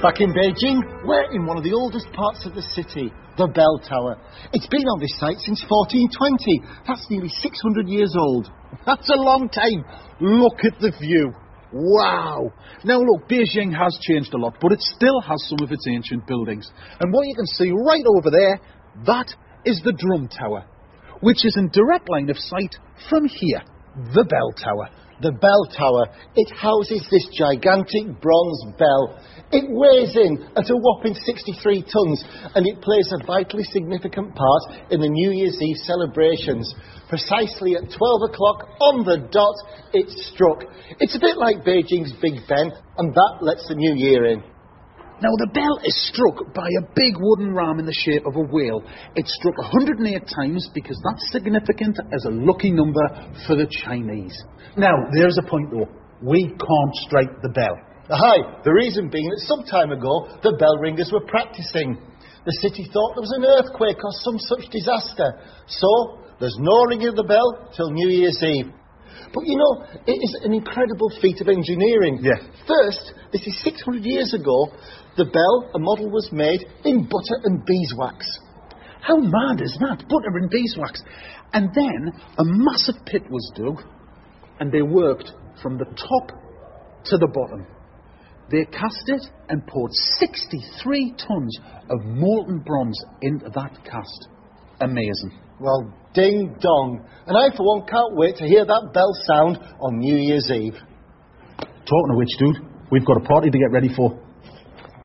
Back in Beijing, we're in one of the oldest parts of the city, the Bell Tower. It's been on this site since 1420. That's nearly 600 years old. That's a long time. Look at the view. Wow. Now look, Beijing has changed a lot, but it still has some of its ancient buildings. And what you can see right over there, that is the Drum Tower, which is in direct line of sight from here, the Bell Tower. The Bell Tower, it houses this gigantic bronze bell. It weighs in at a whopping 63 tons, and it plays a vitally significant part in the New Year's Eve celebrations. Precisely at 12 o'clock on the dot, it struck. It's a bit like Beijing's Big Ben, and that lets the new year in. Now, the bell is struck by a big wooden ram in the shape of a whale. It's struck 108 times because that's significant as a lucky number for the Chinese. Now, there's a point, though. We can't strike the bell. Aye, the reason being that some time ago, the bell ringers were practising. The city thought there was an earthquake or some such disaster. So, there's no ringing of the bell till New Year's Eve. But you know, it is an incredible feat of engineering. Yeah. First, this is 600 years ago, the bell, a model was made in butter and beeswax. How mad is that? Butter and beeswax. And then a massive pit was dug, and they worked from the top to the bottom. They cast it and poured 63 tons of molten bronze into that cast. Amazing. Well, ding dong. And I, for one, can't wait to hear that bell sound on New Year's Eve. Talking of which, dude, we've got a party to get ready for.